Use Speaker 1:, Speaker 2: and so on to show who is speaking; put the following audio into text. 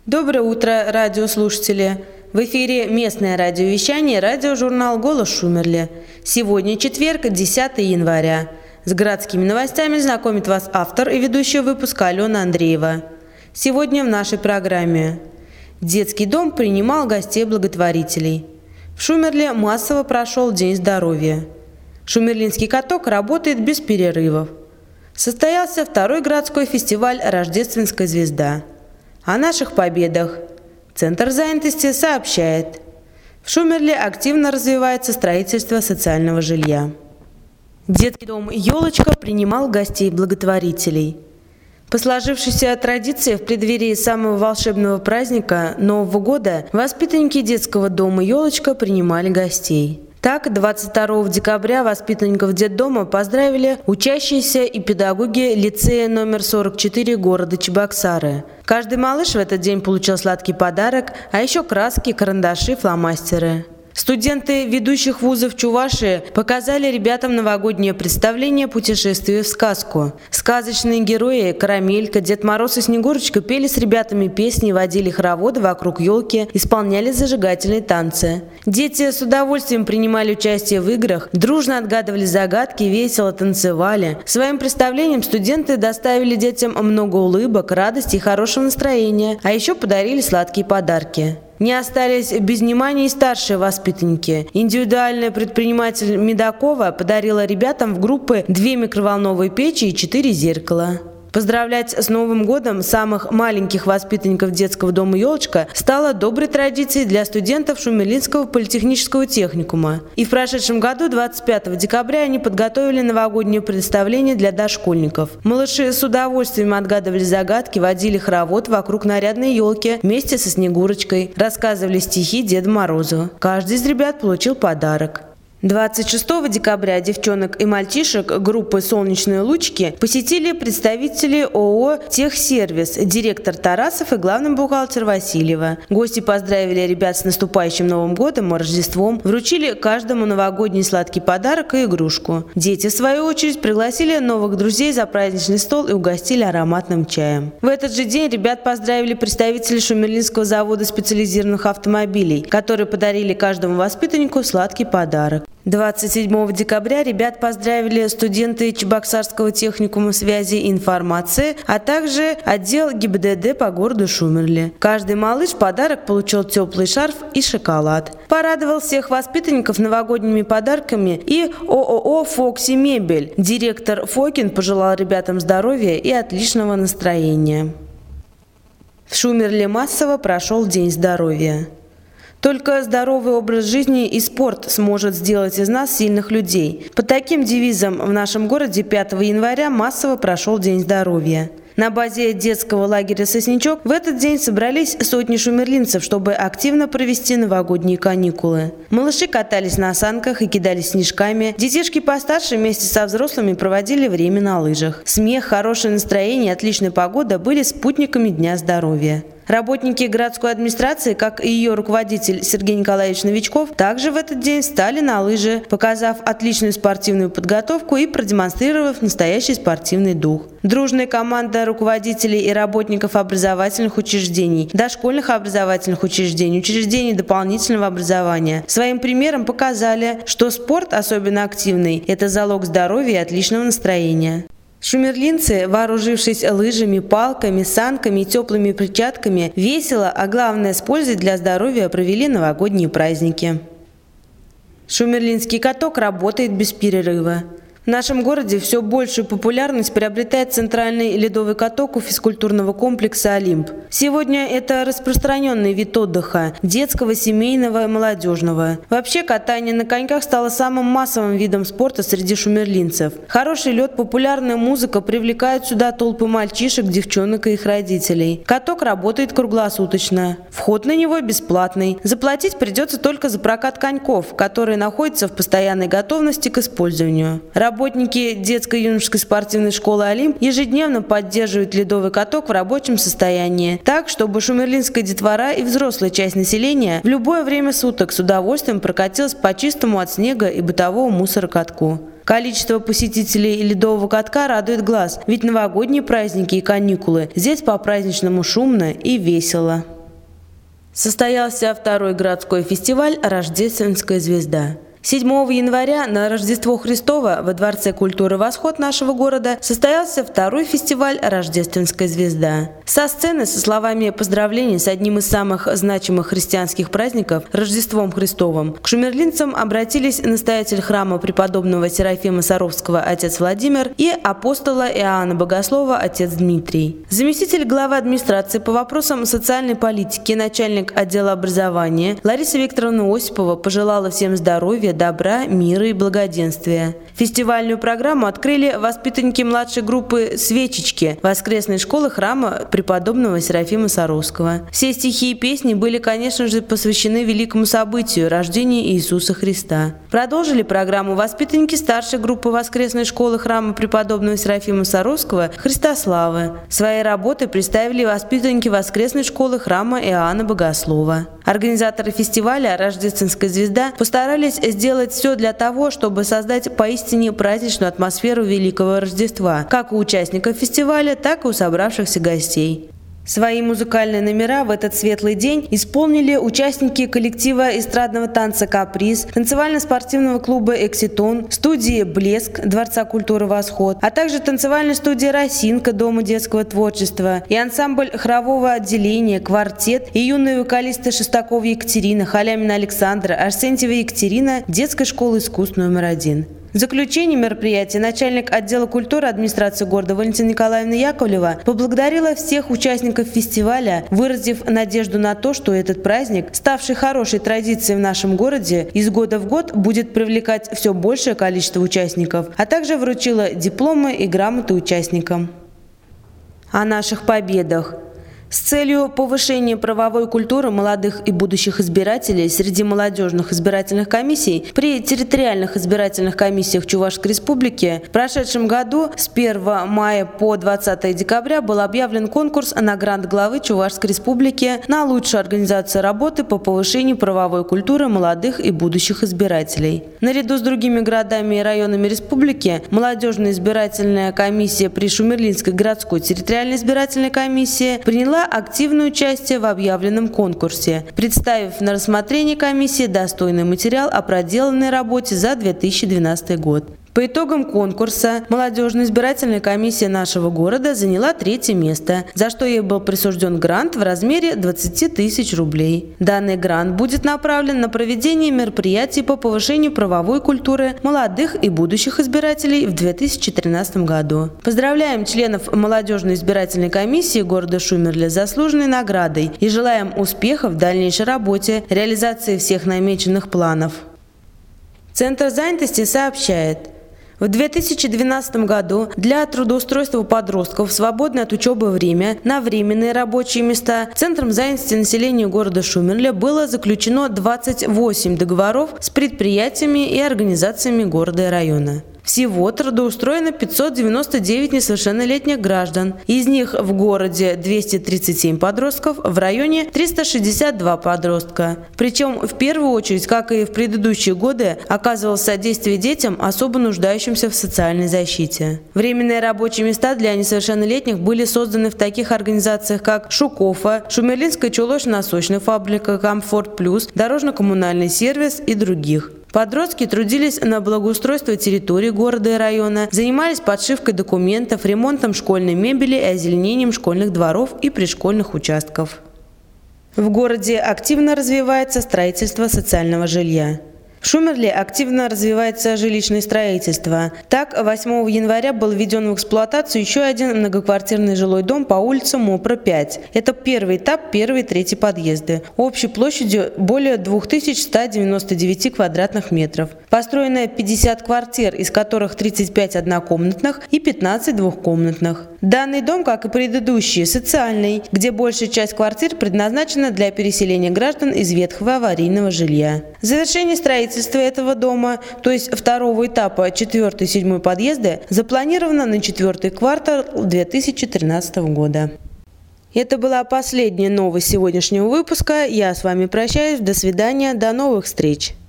Speaker 1: Доброе утро, радиослушатели! В эфире местное радиовещание, радиожурнал «Голос Шумерли». Сегодня четверг, 10 января. С городскими новостями знакомит вас автор и ведущая выпуска Алена Андреева. Сегодня в нашей программе. Детский дом принимал гостей-благотворителей. В Шумерле массово прошел День здоровья. Шумерлинский каток работает без перерывов. Состоялся второй городской фестиваль «Рождественская звезда». О наших победах. Центр занятости сообщает. В Шумерле активно развивается строительство социального жилья. Детский дом «Елочка» принимал гостей-благотворителей. По сложившейся традиции в преддверии самого волшебного праздника Нового года воспитанники детского дома «Елочка» принимали гостей. Так, 22 декабря воспитанников детдома поздравили учащиеся и педагоги лицея номер 44 города Чебоксары. Каждый малыш в этот день получил сладкий подарок, а еще краски, карандаши, фломастеры. Студенты ведущих вузов Чувашии показали ребятам новогоднее представление «Путешествие в сказку». Сказочные герои Карамелька, Дед Мороз и Снегурочка пели с ребятами песни, водили хороводы вокруг елки, исполняли зажигательные танцы. Дети с удовольствием принимали участие в играх, дружно отгадывали загадки, весело танцевали. Своим представлением студенты доставили детям много улыбок, радости и хорошего настроения, а еще подарили сладкие подарки. Не остались без внимания и старшие воспитанники. Индивидуальный предприниматель Медакова подарила ребятам в группы 2 микроволновые печи и 4 зеркала. Поздравлять с Новым годом самых маленьких воспитанников детского дома «Елочка» стало доброй традицией для студентов Шумерлинского политехнического техникума. И в прошедшем году, 25 декабря, они подготовили новогоднее представление для дошкольников. Малыши с удовольствием отгадывали загадки, водили хоровод вокруг нарядной елки вместе со Снегурочкой, рассказывали стихи Деду Морозу. Каждый из ребят получил подарок. 26 декабря девчонок и мальчишек группы «Солнечные лучики» посетили представители ООО «Техсервис», директор Тарасов и главный бухгалтер Васильева. Гости поздравили ребят с наступающим Новым годом и Рождеством, вручили каждому новогодний сладкий подарок и игрушку. Дети, в свою очередь, пригласили новых друзей за праздничный стол и угостили ароматным чаем. В этот же день ребят поздравили представители Шумерлинского завода специализированных автомобилей, которые подарили каждому воспитаннику сладкий подарок. 27 декабря ребят поздравили студенты Чебоксарского техникума связи и информации, а также отдел ГИБДД по городу Шумерли. Каждый малыш в подарок получил теплый шарф и шоколад. Порадовал всех воспитанников новогодними подарками и ООО «Фокси Мебель». Директор Фокин пожелал ребятам здоровья и отличного настроения. В Шумерле массово прошел День здоровья. Только здоровый образ жизни и спорт сможет сделать из нас сильных людей. Под таким девизом в нашем городе 5 января массово прошел День здоровья. На базе детского лагеря «Сосничок» в этот день собрались сотни шумерлинцев, чтобы активно провести новогодние каникулы. Малыши катались на санках и кидались снежками. Детишки постарше вместе со взрослыми проводили время на лыжах. Смех, хорошее настроение и отличная погода были спутниками Дня здоровья. Работники городской администрации, как и ее руководитель Сергей Николаевич Новичков, также в этот день встали на лыжи, показав отличную спортивную подготовку и продемонстрировав настоящий спортивный дух. Дружная команда руководителей и работников образовательных учреждений, дошкольных образовательных учреждений, учреждений дополнительного образования своим примером показали, что спорт, особенно активный, это залог здоровья и отличного настроения. Шумерлинцы, вооружившись лыжами, палками, санками и теплыми перчатками, весело, а главное с пользой для здоровья провели новогодние праздники. Шумерлинский каток работает без перерыва. В нашем городе все большую популярность приобретает центральный ледовый каток у физкультурного комплекса «Олимп». Сегодня это распространенный вид отдыха – детского, семейного и молодежного. Вообще, катание на коньках стало самым массовым видом спорта среди шумерлинцев. Хороший лед, популярная музыка привлекают сюда толпы мальчишек, девчонок и их родителей. Каток работает круглосуточно. Вход на него бесплатный. Заплатить придется только за прокат коньков, которые находятся в постоянной готовности к использованию. Работники детско-юношеской спортивной школы «Олимп» ежедневно поддерживают ледовый каток в рабочем состоянии, так, чтобы шумерлинская детвора и взрослая часть населения в любое время суток с удовольствием прокатилась по чистому от снега и бытового мусора катку. Количество посетителей ледового катка радует глаз, ведь новогодние праздники и каникулы здесь по-праздничному шумно и весело. Состоялся второй городской фестиваль «Рождественская звезда». 7 января на Рождество Христово во Дворце культуры «Восход» нашего города состоялся второй фестиваль «Рождественская звезда». Со сцены со словами поздравлений с одним из самых значимых христианских праздников – Рождеством Христовым к шумерлинцам обратились настоятель храма преподобного Серафима Саровского отец Владимир и апостола Иоанна Богослова отец Дмитрий. Заместитель главы администрации по вопросам социальной политики, начальник отдела образования Лариса Викторовна Осипова пожелала всем здоровья, добра, мира и благоденствия. Фестивальную программу открыли воспитанники младшей группы «Свечечки» воскресной школы храма преподобного Серафима Саровского. Все стихи и песни были, конечно же, посвящены великому событию – рождению Иисуса Христа. Продолжили программу воспитанники старшей группы воскресной школы храма преподобного Серафима Саровского «Христославы». Свои работы представили воспитанники воскресной школы храма Иоанна Богослова. Организаторы фестиваля «Рождественская звезда» постарались сделать все для того, чтобы создать поистине праздничную атмосферу Великого Рождества, как у участников фестиваля, так и у собравшихся гостей. Свои музыкальные номера в этот светлый день исполнили участники коллектива эстрадного танца «Каприз», танцевально-спортивного клуба «Экситон», студии «Блеск» Дворца культуры «Восход», а также танцевальной студии «Росинка» Дома детского творчества и ансамбль хорового отделения «Квартет» и юные вокалисты Шестакова Екатерина, Халямина Александра, Арсентьева Екатерина детской школы искусств номер 1. В заключение мероприятия начальник отдела культуры администрации города Валентина Николаевна Яковлева поблагодарила всех участников фестиваля, выразив надежду на то, что этот праздник, ставший хорошей традицией в нашем городе, из года в год будет привлекать все большее количество участников, а также вручила дипломы и грамоты участникам. О наших победах. С целью повышения правовой культуры молодых и будущих избирателей среди молодежных избирательных комиссий при территориальных избирательных комиссиях Чувашской Республики в прошедшем году с 1 мая по 20 декабря был объявлен конкурс на грант главы Чувашской Республики на лучшую организацию работы по повышению правовой культуры молодых и будущих избирателей. Наряду с другими городами и районами республики молодежная избирательная комиссия при Шумерлинской городской территориальной избирательной комиссии приняла активное участие в объявленном конкурсе, представив на рассмотрение комиссии достойный материал о проделанной работе за 2012 год. По итогам конкурса молодежная избирательная комиссия нашего города заняла 3-е место, за что ей был присужден грант в размере 20 тысяч рублей. Данный грант будет направлен на проведение мероприятий по повышению правовой культуры молодых и будущих избирателей в 2013 году. Поздравляем членов молодежной избирательной комиссии города Шумерля с заслуженной наградой и желаем успехов в дальнейшей работе, реализации всех намеченных планов. Центр занятости сообщает: в 2012 году для трудоустройства подростков в свободное от учебы время на временные рабочие места Центром занятости населения города Шумерля было заключено 28 договоров с предприятиями и организациями города и района. Всего трудоустроено 599 несовершеннолетних граждан. Из них в городе 237 подростков, в районе 362 подростка. Причем в первую очередь, как и в предыдущие годы, оказывалось содействие детям, особо нуждающимся в социальной защите. Временные рабочие места для несовершеннолетних были созданы в таких организациях, как Шукофа, Шумерлинская чулочно-носочная фабрика, Комфорт Плюс, Дорожно-коммунальный сервис и других. Подростки трудились на благоустройство территории города и района, занимались подшивкой документов, ремонтом школьной мебели и озеленением школьных дворов и пришкольных участков. В городе активно развивается строительство социального жилья. В Шумерле активно развивается жилищное строительство. Так, 8 января был введен в эксплуатацию еще один многоквартирный жилой дом по улице Мопра, 5. Это первый этап, 1 и 3 подъезды. Общей площадью более 2199 квадратных метров. Построено 50 квартир, из которых 35 однокомнатных и 15 двухкомнатных. Данный дом, как и предыдущие, социальный, где большая часть квартир предназначена для переселения граждан из ветхого аварийного жилья. Завершение строительства этого дома, то есть второго этапа 4 и 7 подъезды, запланировано на 4-й квартал 2013 года. Это была последняя новость сегодняшнего выпуска. Я с вами прощаюсь. До свидания. До новых встреч.